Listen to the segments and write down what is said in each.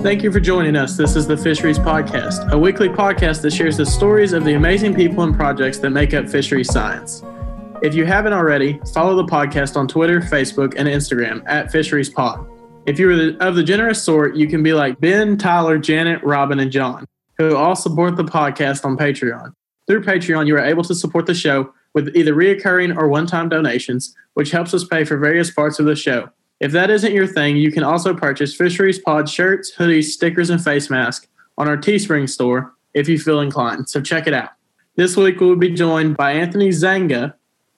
Thank you for joining us. This is the Fisheries Podcast, a weekly podcast that shares the stories of the amazing people and projects that make up fisheries science. If you haven't already, follow the podcast on Twitter, Facebook, and Instagram at FisheriesPod. If you're of the generous sort, you can be like Ben, Tyler, Janet, Robin, and John, who all support the podcast on Patreon. Through Patreon, you are able to support the show with either reoccurring or one-time donations, which helps us pay for various parts of the show. If that isn't your thing, you can also purchase Fisheries Pod shirts, hoodies, stickers, and face masks on our Teespring store if you feel inclined. So check it out. This week we'll be joined by Anthony Zanga.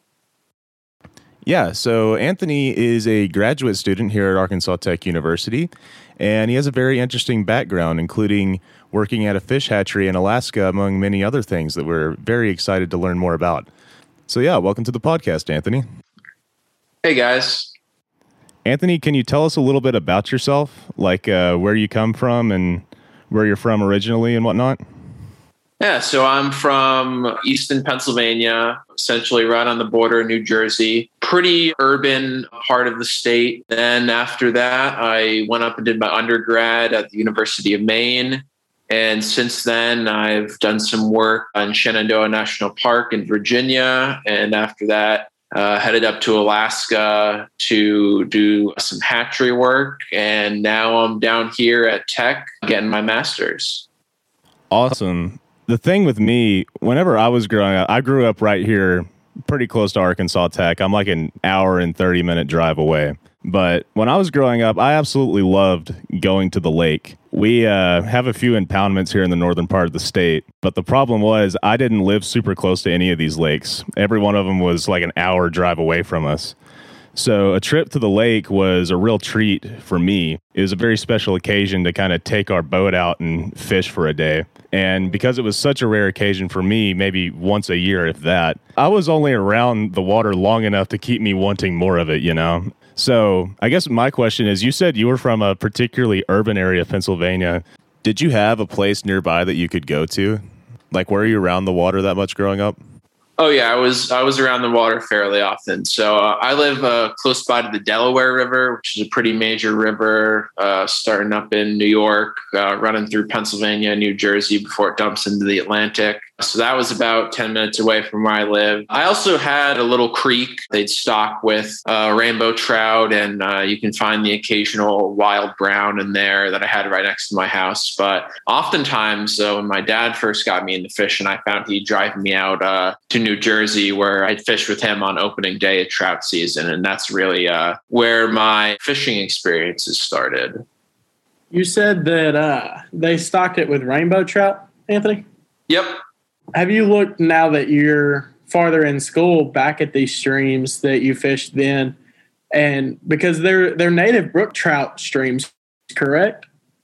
Yeah, so Anthony is a graduate student here at Arkansas Tech University, and he has a very interesting background, including working at a fish hatchery in Alaska, among many other things that we're very excited to learn more about. So yeah, welcome to the podcast, Anthony. Hey, guys. Anthony, can you tell us a little bit about yourself, like where you come from and where you're from originally and whatnot? Yeah, so I'm from Easton, Pennsylvania, essentially right on the border of New Jersey. Pretty urban part of the state. Then after that, I went up and did my undergrad at the University of Maine. And since then, I've done some work on Shenandoah National Park in Virginia. And after that, headed up to Alaska to do some hatchery work. And now I'm down here at Tech getting my master's. Awesome. The thing with me, whenever I was growing up, I grew up right here pretty close to Arkansas Tech. I'm like an hour and 30-minute drive away. But when I was growing up, I absolutely loved going to the lake. We have a few impoundments here in the northern part of the state, but the problem was I didn't live super close to any of these lakes. Every one of them was like an hour drive away from us. So a trip to the lake was a real treat for me. It was a very special occasion to kind of take our boat out and fish for a day. And because it was such a rare occasion for me, maybe once a year, if that, I was only around the water long enough to keep me wanting more of it, you know? So I guess my question is, you said you were from a particularly urban area of Pennsylvania. Did you have a place nearby that you could go to? Like, were you around the water that much growing up? Oh, yeah, I was around the water fairly often. So I live close by to the Delaware River, which is a pretty major river, starting up in New York, running through Pennsylvania and New Jersey before it dumps into the Atlantic. So that was about 10 minutes away from where I live. I also had a little creek they'd stock with rainbow trout, and you can find the occasional wild brown in there that I had right next to my house. But oftentimes, when my dad first got me into fishing, I found he'd drive me out to New Jersey, where I'd fish with him on opening day of trout season. And that's really where my fishing experiences started. You said that they stocked it with rainbow trout, Anthony? Yep. Have you looked, now that you're farther in school, back at these streams that you fished then? And because they're native brook trout streams, correct?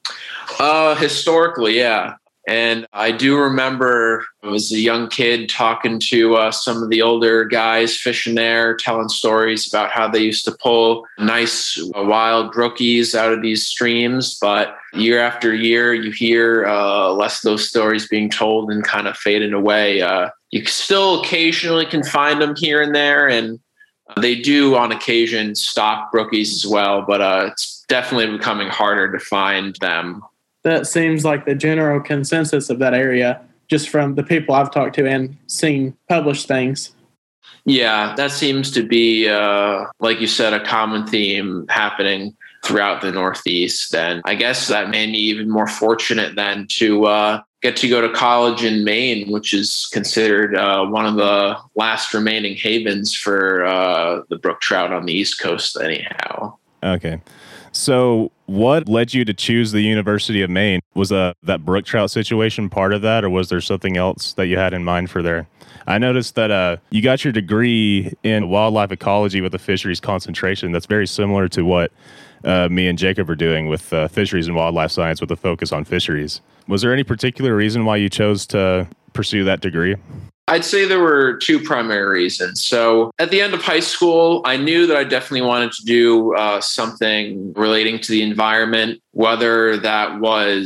Historically, yeah. And I do remember I was a young kid talking to some of the older guys fishing there, telling stories about how they used to pull nice wild brookies out of these streams. But year after year, you hear less of those stories being told and kind of fading away. You still occasionally can find them here and there, and they do on occasion stock brookies as well. But it's definitely becoming harder to find them. That seems like the general consensus of that area, just from the people I've talked to and seen published things. Yeah, that seems to be, like you said, a common theme happening throughout the Northeast. And I guess that made me even more fortunate then to get to go to college in Maine, which is considered one of the last remaining havens for the brook trout on the East Coast anyhow. Okay. So what led you to choose the University of Maine? Was that brook trout situation part of that, or was there something else that you had in mind for there? I noticed that you got your degree in wildlife ecology with a fisheries concentration. That's very similar to what me and Jacob are doing with fisheries and wildlife science with a focus on fisheries. Was there any particular reason why you chose to pursue that degree? I'd say there were two primary reasons. So at the end of high school, I knew that I definitely wanted to do something relating to the environment, whether that was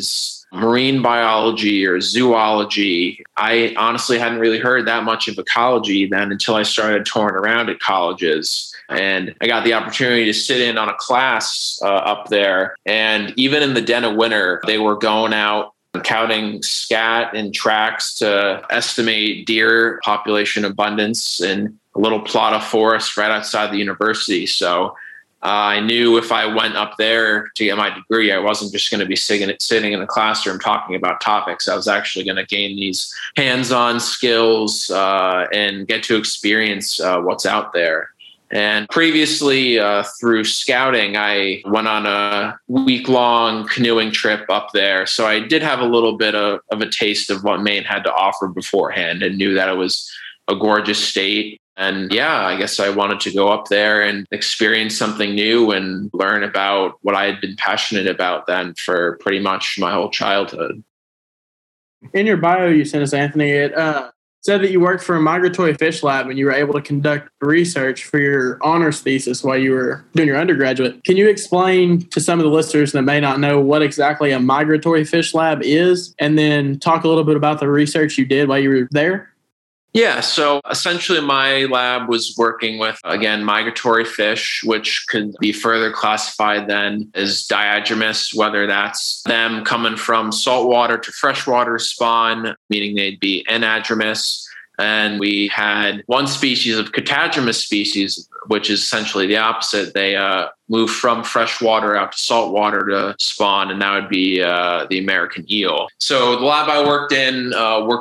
marine biology or zoology. I honestly hadn't really heard that much of ecology then until I started touring around at colleges. And I got the opportunity to sit in on a class up there. And even in the dead of winter, they were going out counting scat and tracks to estimate deer population abundance in a little plot of forest right outside the university. So I knew if I went up there to get my degree, I wasn't just going to be sitting in a classroom talking about topics. I was actually going to gain these hands-on skills and get to experience what's out there. And previously, through scouting, I went on a week-long canoeing trip up there. So I did have a little bit of a taste of what Maine had to offer beforehand and knew that it was a gorgeous state. And yeah, I guess I wanted to go up there and experience something new and learn about what I had been passionate about then for pretty much my whole childhood. In your bio you sent us, Anthony, it said that you worked for a migratory fish lab and you were able to conduct research for your honors thesis while you were doing your undergraduate. Can you explain to some of the listeners that may not know what exactly a migratory fish lab is, and then talk a little bit about the research you did while you were there? Yeah, so essentially my lab was working with, again, migratory fish, which could be further classified then as diadromous, whether that's them coming from saltwater to freshwater spawn, meaning they'd be anadromous. And we had one species of catadromous species, which is essentially the opposite. They move from freshwater out to saltwater to spawn, and that would be the American eel. So the lab I worked in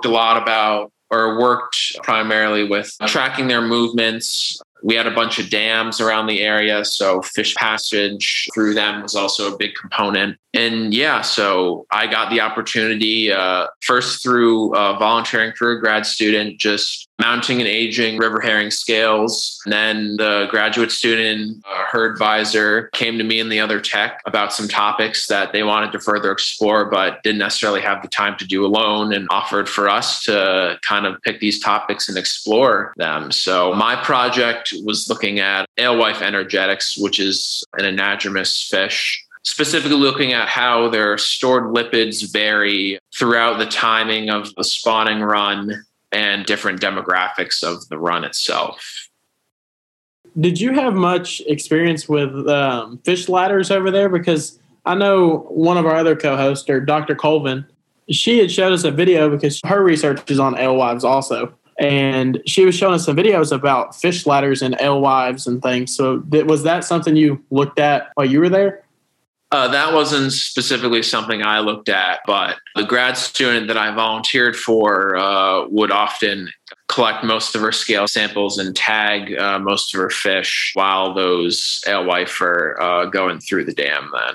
worked primarily with tracking their movements. We had a bunch of dams around the area, so fish passage through them was also a big component. And yeah, so I got the opportunity first through volunteering for a grad student, just mounting and aging river herring scales. And then the graduate student, her advisor, came to me and the other tech about some topics that they wanted to further explore, but didn't necessarily have the time to do alone, and offered for us to kind of pick these topics and explore them. So my project was looking at alewife energetics, which is an anadromous fish, specifically looking at how their stored lipids vary throughout the timing of the spawning run and different demographics of the run itself. Did you have much experience with fish ladders over there? Because I know one of our other co-hosts, or Dr. Colvin, she had showed us a video because her research is on alewives also. And she was showing us some videos about fish ladders and alewives and things. So was that something you looked at while you were there? That wasn't specifically something I looked at, but the grad student that I volunteered for would often collect most of her scale samples and tag most of her fish while those alewife are going through the dam then.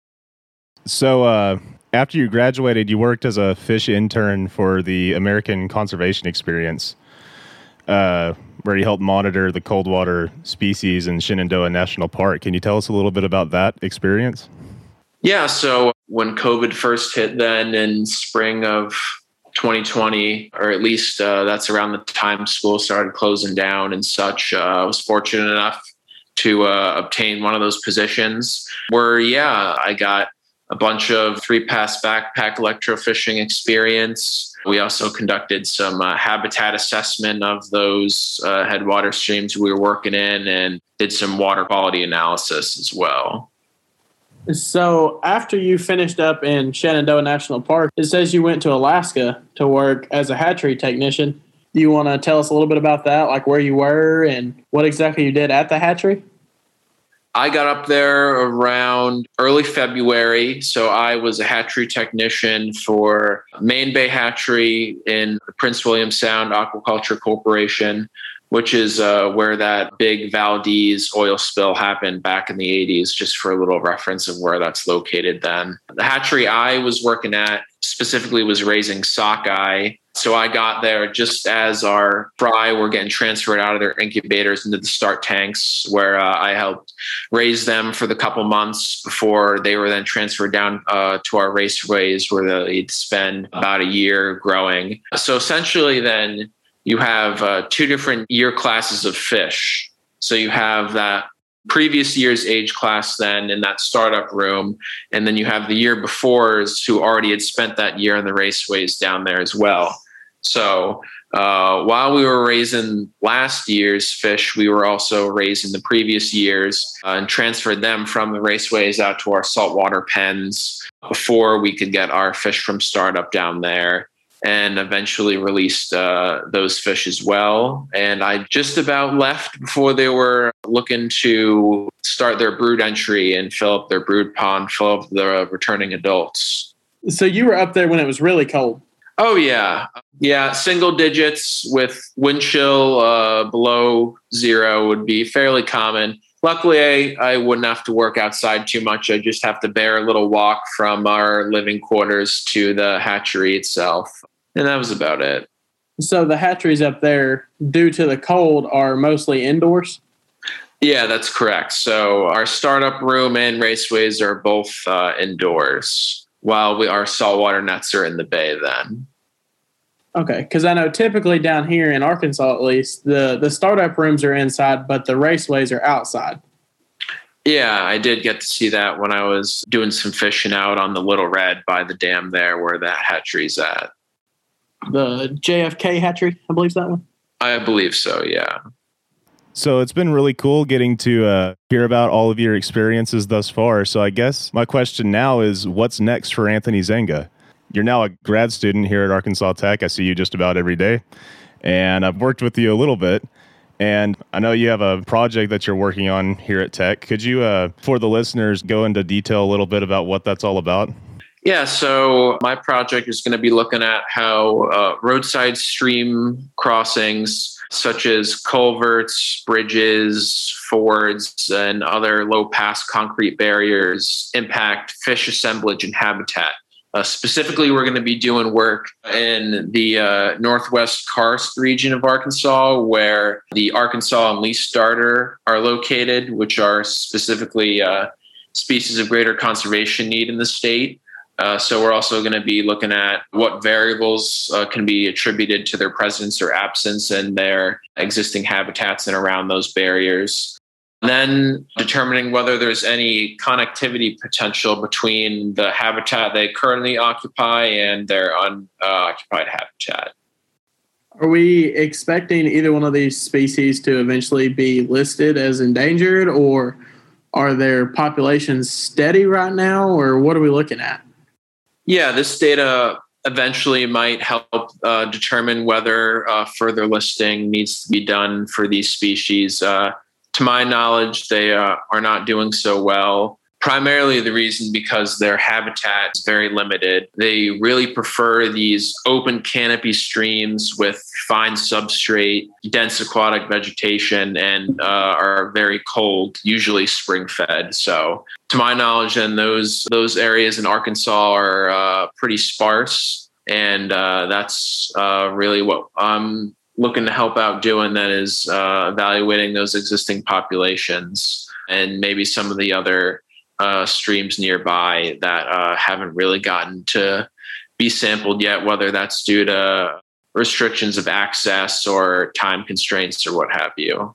So after you graduated, you worked as a fish intern for the American Conservation Experience, where you helped monitor the coldwater species in Shenandoah National Park. Can you tell us a little bit about that experience? Yeah, so when COVID first hit then in spring of 2020, or at least that's around the time school started closing down and such, I was fortunate enough to obtain one of those positions where, I got a bunch of 3-pass backpack electrofishing experience. We also conducted some habitat assessment of those headwater streams we were working in and did some water quality analysis as well. So after you finished up in Shenandoah National Park, it says you went to Alaska to work as a hatchery technician. Do you want to tell us a little bit about that, like where you were and what exactly you did at the hatchery? I got up there around early February. So I was a hatchery technician for Main Bay Hatchery in the Prince William Sound Aquaculture Corporation, which is where that big Valdez oil spill happened back in the 80s, just for a little reference of where that's located then. The hatchery I was working at specifically was raising sockeye. So I got there just as our fry were getting transferred out of their incubators into the start tanks, where I helped raise them for the couple months before they were then transferred down to our raceways, where they'd spend about a year growing. So essentially then you have 2 different year classes of fish. So you have that previous year's age class then in that startup room. And then you have the year before's who already had spent that year in the raceways down there as well. So while we were raising last year's fish, we were also raising the previous year's and transferred them from the raceways out to our saltwater pens before we could get our fish from startup down there, and eventually released those fish as well. And I just about left before they were looking to start their brood entry and fill up their brood pond, fill up the returning adults. So you were up there when it was really cold. Oh, yeah. Yeah, single digits with wind chill below zero would be fairly common. Luckily, I wouldn't have to work outside too much. I just have to bear a little walk from our living quarters to the hatchery itself. And that was about it. So the hatcheries up there, due to the cold, are mostly indoors? Yeah, that's correct. So our startup room and raceways are both indoors, while our saltwater nets are in the bay then. Okay, because I know typically down here in Arkansas, at least, the startup rooms are inside, but the raceways are outside. Yeah, I did get to see that when I was doing some fishing out on the Little Red by the dam there where that hatchery's at. The JFK hatchery, I believe is that one? I believe so, yeah. So it's been really cool getting to hear about all of your experiences thus far. So I guess my question now is, what's next for Anthony Zenga? You're now a grad student here at Arkansas Tech. I see you just about every day, and I've worked with you a little bit. And I know you have a project that you're working on here at Tech. Could you, for the listeners, go into detail a little bit about what that's all about? Yeah, so my project is going to be looking at how roadside stream crossings, such as culverts, bridges, fords, and other low-pass concrete barriers impact fish assemblage and habitat. Specifically, we're going to be doing work in the northwest karst region of Arkansas, where the Arkansas and Least Darter are located, which are specifically species of greater conservation need in the state. So we're also going to be looking at what variables can be attributed to their presence or absence in their existing habitats and around those barriers. And then determining whether there's any connectivity potential between the habitat they currently occupy and their unoccupied habitat. Are we expecting either one of these species to eventually be listed as endangered, or are their populations steady right now, or what are we looking at? Yeah, this data eventually might help determine whether further listing needs to be done for these species. To my knowledge, they are not doing so well. Primarily the reason because their habitat is very limited. They really prefer these open canopy streams with fine substrate, dense aquatic vegetation, and are very cold, usually spring fed. So to my knowledge, then those areas in Arkansas are pretty sparse. And that's really what I'm looking to help out doing, that is evaluating those existing populations and maybe some of the other streams nearby that haven't really gotten to be sampled yet, whether that's due to restrictions of access or time constraints or what have you.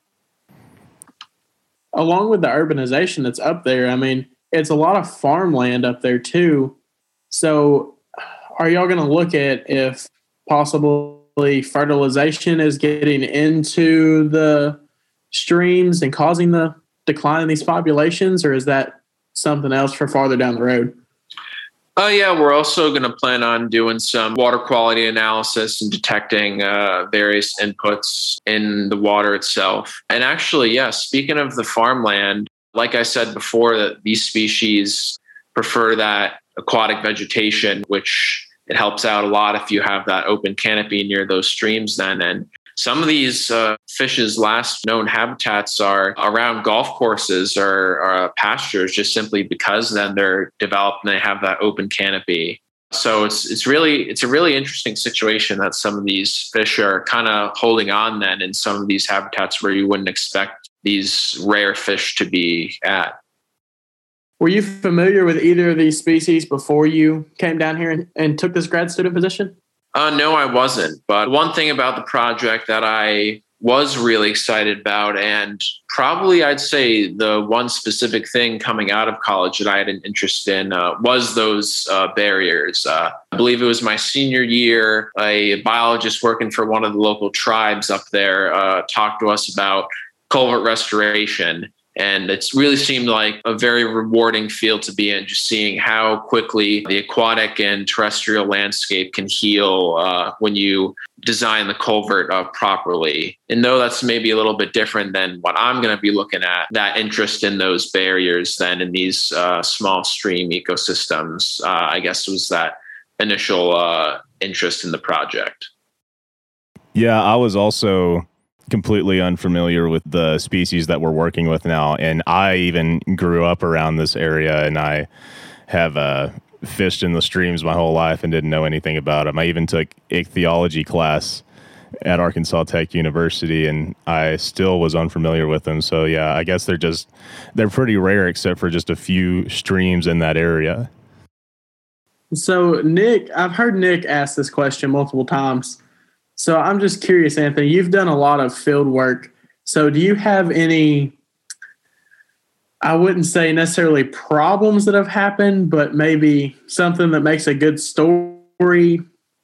Along with the urbanization that's up there, I mean, it's a lot of farmland up there too. So are y'all going to look at if possibly fertilization is getting into the streams and causing the decline in these populations, or is that something else for farther down the road? Yeah, we're also going to plan on doing some water quality analysis and detecting various inputs in the water itself. And actually, yeah, speaking of the farmland, like I said before, that these species prefer that aquatic vegetation, which it helps out a lot if you have that open canopy near those streams then. And some of these fish's last known habitats are around golf courses or pastures, just simply because then they're developed and they have that open canopy. So it's a really interesting situation that some of these fish are kind of holding on then in some of these habitats where you wouldn't expect these rare fish to be at. Were you familiar with either of these species before you came down here and took this grad student position? No, I wasn't. But one thing about the project that I was really excited about. And probably I'd say the one specific thing coming out of college that I had an interest in was those barriers. I believe it was my senior year. A biologist working for one of the local tribes up there talked to us about culvert restoration. And it's really seemed like a very rewarding field to be in, just seeing how quickly the aquatic and terrestrial landscape can heal when you design the culvert properly. And though that's maybe a little bit different than what I'm going to be looking at, that interest in those barriers then in these small stream ecosystems, I guess was that initial interest in the project. Yeah, I was also completely unfamiliar with the species that we're working with now. And I even grew up around this area, and I have fished in the streams my whole life and didn't know anything about them. I even took ichthyology class at Arkansas Tech University, and I still was unfamiliar with them. So yeah, I guess they're pretty rare except for just a few streams in that area. So Nick, I've heard Nick ask this question multiple times. So I'm just curious, Anthony, you've done a lot of field work. So do you have any, I wouldn't say necessarily problems that have happened, but maybe something that makes a good story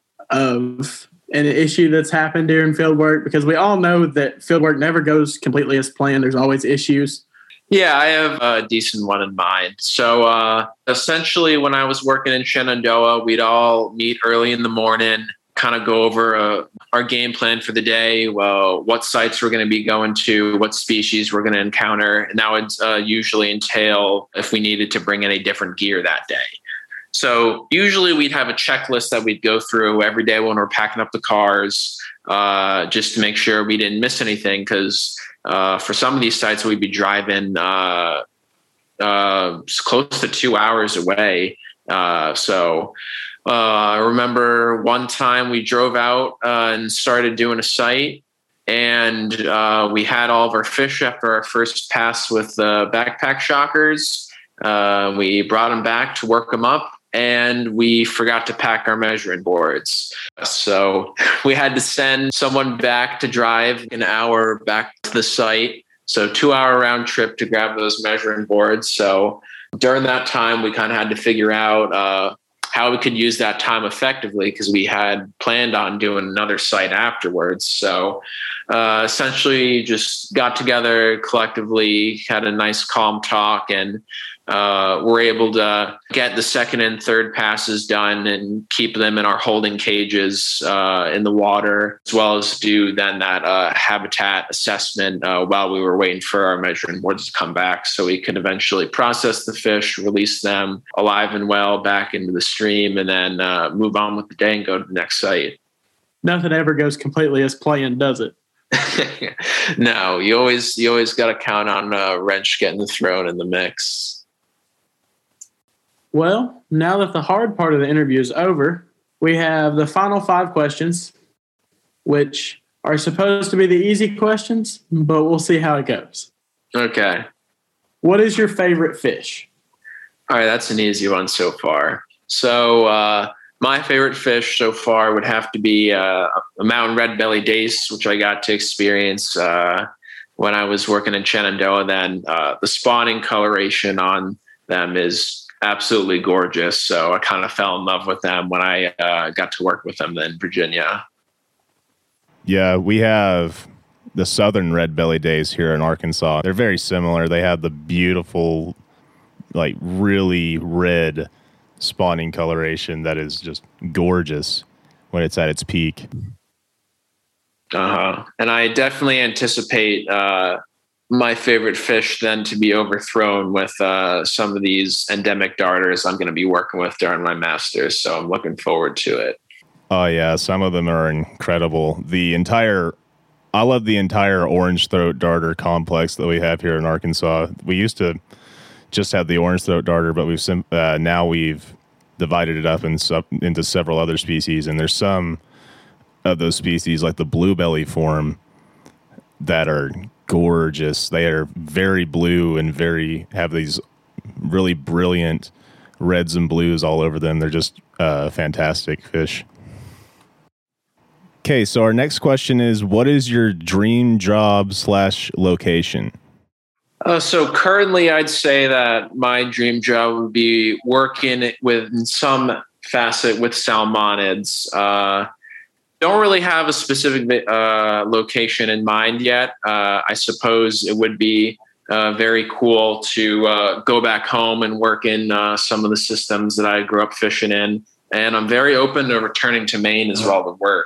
of an issue that's happened during field work? Because we all know that field work never goes completely as planned. There's always issues. Yeah, I have a decent one in mind. So essentially, when I was working in Shenandoah, we'd all meet early in the morning, kind of go over our game plan for the day, well, what sites we're going to be going to, what species we're going to encounter. And that would usually entail if we needed to bring any different gear that day. So usually we'd have a checklist that we'd go through every day when we're packing up the cars, just to make sure we didn't miss anything. Because for some of these sites, we'd be driving close to 2 hours away. I remember one time we drove out and started doing a site, and we had all of our fish after our first pass with backpack shockers. We brought them back to work them up, and we forgot to pack our measuring boards. So we had to send someone back to drive an hour back to the site. So 2 hour round trip to grab those measuring boards. So during that time, we kind of had to figure out how we could use that time effectively, because we had planned on doing another site afterwards. So essentially just got together collectively, had a nice calm talk, and were able to get the second and third passes done and keep them in our holding cages in the water, as well as do then that habitat assessment while we were waiting for our measuring boards to come back, so we could eventually process the fish, release them alive and well back into the stream, and then move on with the day and go to the next site. Nothing ever goes completely as planned, does it? No, you always got to count on a wrench getting thrown in the mix. Well, now that the hard part of the interview is over, we have the final 5 questions, which are supposed to be the easy questions, but we'll see how it goes. Okay. What is your favorite fish? All right, that's an easy one so far. So my favorite fish so far would have to be a mountain red-bellied dace, which I got to experience when I was working in Shenandoah. Then the spawning coloration on them is absolutely gorgeous. So I kind of fell in love with them when I got to work with them in Virginia. Yeah, we have the southern red-bellied dace here in Arkansas. They're very similar. They have the beautiful, like really red spawning coloration that is just gorgeous when it's at its peak. And I definitely anticipate my favorite fish then to be overthrown with some of these endemic darters I'm going to be working with during my master's. So I'm looking forward to it. Oh yeah, some of them are incredible. I love the entire orange throat darter complex that we have here in Arkansas. We used to just have the orange throat darter, but now we've divided it up into several other species. And there's some of those species, like the blue belly form, that are gorgeous. They are very blue and have these really brilliant reds and blues all over them. They're just fantastic fish. Okay, so our next question is, what is your dream job / location? So currently, I'd say that my dream job would be working with in some facet with salmonids. Don't really have a specific location in mind yet. I suppose it would be very cool to go back home and work in some of the systems that I grew up fishing in. And I'm very open to returning to Maine as well to work.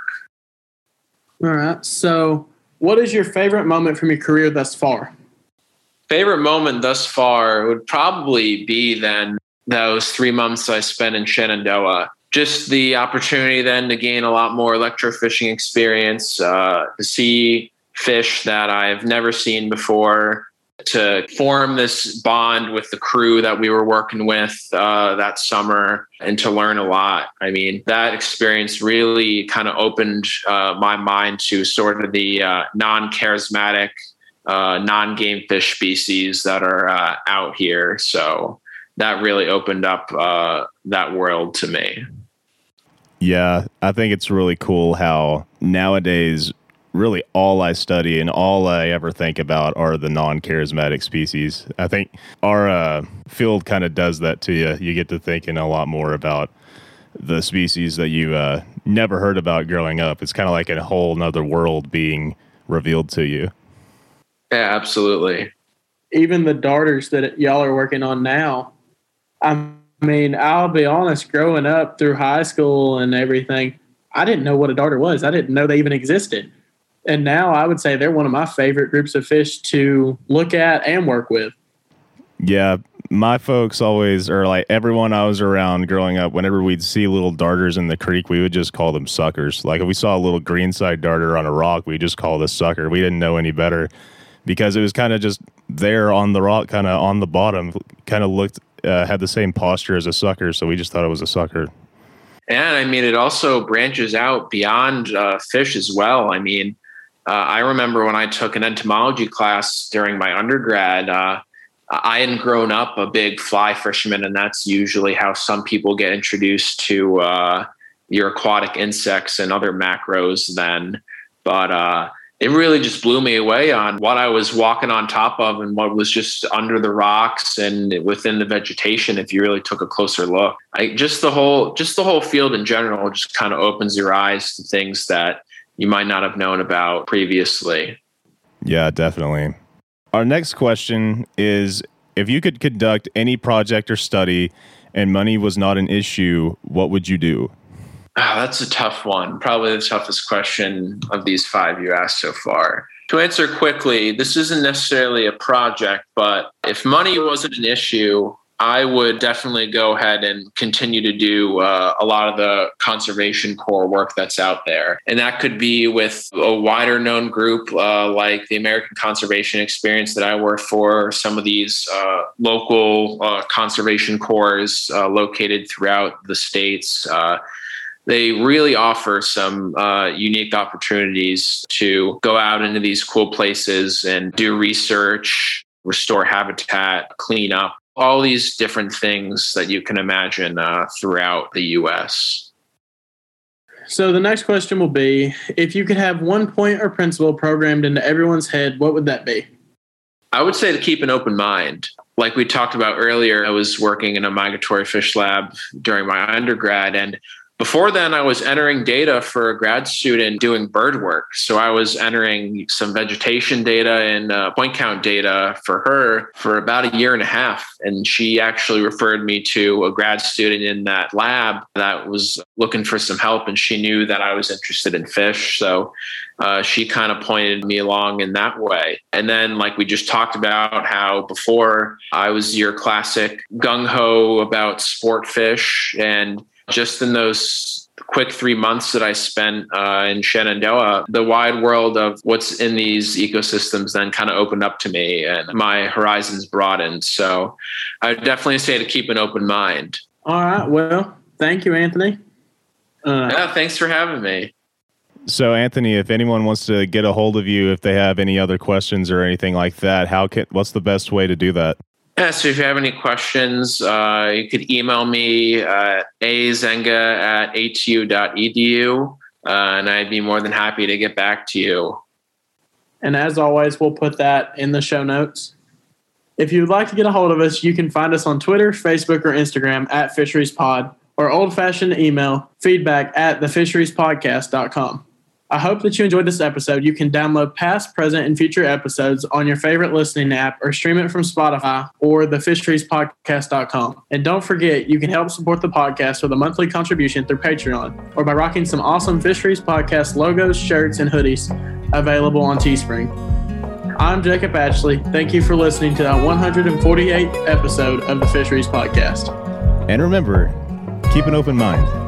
All right. So what is your favorite moment from your career thus far? Favorite moment thus far would probably be then those 3 months I spent in Shenandoah. Just the opportunity then to gain a lot more electrofishing experience, to see fish that I've never seen before, to form this bond with the crew that we were working with that summer, and to learn a lot. I mean, that experience really kind of opened my mind to sort of the non-charismatic, non-game fish species that are out here. So that really opened up that world to me. Yeah, I think it's really cool how nowadays really all I study and all I ever think about are the non-charismatic species. I think our field kind of does that to you. You get to thinking a lot more about the species that you never heard about growing up. It's kind of like a whole nother world being revealed to you. Yeah, absolutely. Even the darters that y'all are working on now, I mean, I'll be honest, growing up through high school and everything, I didn't know what a darter was. I didn't know they even existed. And now I would say they're one of my favorite groups of fish to look at and work with. Yeah, my folks always, or like everyone I was around growing up, whenever we'd see little darters in the creek, we would just call them suckers. Like if we saw a little greenside darter on a rock, we just called it a sucker. We didn't know any better because it was kind of just there on the rock, kind of on the bottom, kind of looked, had the same posture as a sucker. So we just thought it was a sucker. And I mean, it also branches out beyond fish as well. I mean, I remember when I took an entomology class during my undergrad, I hadn't grown up a big fly fisherman, and that's usually how some people get introduced to your aquatic insects and other macros then. But it really just blew me away on what I was walking on top of and what was just under the rocks and within the vegetation. If you really took a closer look, just the whole field in general just kind of opens your eyes to things that you might not have known about previously. Yeah, definitely. Our next question is, if you could conduct any project or study and money was not an issue, what would you do? That's a tough one. Probably the toughest question of these 5 you asked so far. To answer quickly, this isn't necessarily a project, but if money wasn't an issue, I would definitely go ahead and continue to do a lot of the conservation core work that's out there. And that could be with a wider known group like the American Conservation Experience that I work for, or some of these local conservation cores located throughout the states. They really offer some unique opportunities to go out into these cool places and do research, restore habitat, clean up. All these different things that you can imagine throughout the U.S. So the next question will be, if you could have one point or principle programmed into everyone's head, what would that be? I would say to keep an open mind. Like we talked about earlier, I was working in a migratory fish lab during my undergrad, and before then, I was entering data for a grad student doing bird work. So I was entering some vegetation data and point count data for her for about 1.5 years. And she actually referred me to a grad student in that lab that was looking for some help. And she knew that I was interested in fish. So she kind of pointed me along in that way. And then, like we just talked about, how before I was your classic gung-ho about sport fish, and just in those quick 3 months that I spent in Shenandoah, the wide world of what's in these ecosystems then kind of opened up to me and my horizons broadened. So I would definitely say to keep an open mind. All right. Well, thank you, Anthony. Yeah, thanks for having me. So, Anthony, if anyone wants to get a hold of you, if they have any other questions or anything like that, what's the best way to do that? Yeah, so if you have any questions, you could email me azenga@atu.edu. and I'd be more than happy to get back to you. And as always, we'll put that in the show notes. If you would like to get a hold of us, you can find us on Twitter, Facebook, or Instagram at FisheriesPod, or old-fashioned email, feedback@thefisheriespodcast.com. I hope that you enjoyed this episode. You can download past, present, and future episodes on your favorite listening app or stream it from Spotify or thefisheriespodcast.com. And don't forget, you can help support the podcast with a monthly contribution through Patreon or by rocking some awesome Fisheries Podcast logos, shirts, and hoodies available on Teespring. I'm Jacob Ashley. Thank you for listening to the 148th episode of the Fisheries Podcast. And remember, keep an open mind.